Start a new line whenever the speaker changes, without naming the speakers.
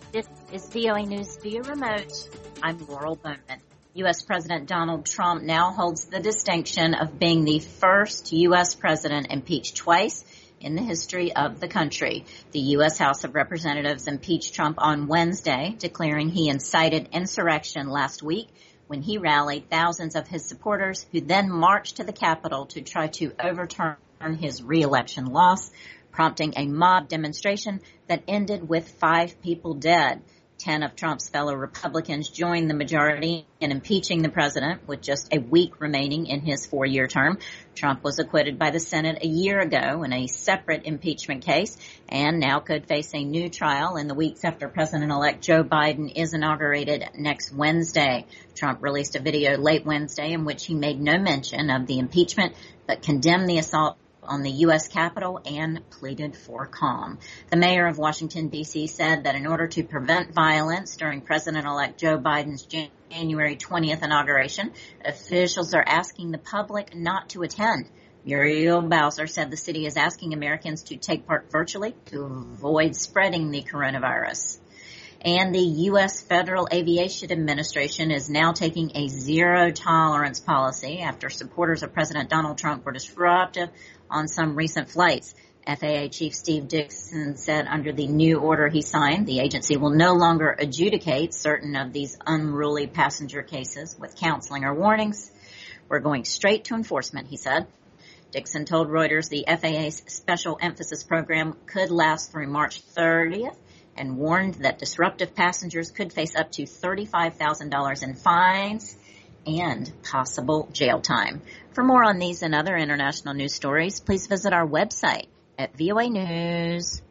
This is VOA News via remote. I'm Laurel Bowman. U.S. President Donald Trump now holds the distinction of being the first U.S. president impeached twice in the history of the country. The U.S. House of Representatives impeached Trump on Wednesday, declaring he incited insurrection last week when he rallied thousands of his supporters who then marched to the Capitol to try to overturn his re-election loss, prompting a mob demonstration that ended with 5 people dead. 10 of Trump's fellow Republicans joined the majority in impeaching the president with just a week remaining in his 4-year term. Trump was acquitted by the Senate a year ago in a separate impeachment case and now could face a new trial in the weeks after President-elect Joe Biden is inaugurated next Wednesday. Trump released a video late Wednesday in which he made no mention of the impeachment but condemned the assault on the U.S. Capitol and pleaded for calm. The mayor of Washington, D.C. said that in order to prevent violence during President-elect Joe Biden's January 20th inauguration, officials are asking the public not to attend. Muriel Bowser said the city is asking Americans to take part virtually to avoid spreading the coronavirus. And the U.S. Federal Aviation Administration is now taking a zero-tolerance policy after supporters of President Donald Trump were disruptive on some recent flights. FAA Chief Steve Dickson said under the new order he signed, the agency will no longer adjudicate certain of these unruly passenger cases with counseling or warnings. We're going straight to enforcement, he said. Dickson told Reuters the FAA's special emphasis program could last through March 30th. And warned that disruptive passengers could face up to $35,000 in fines and possible jail time. For more on these and other international news stories, please visit our website at voanews.com.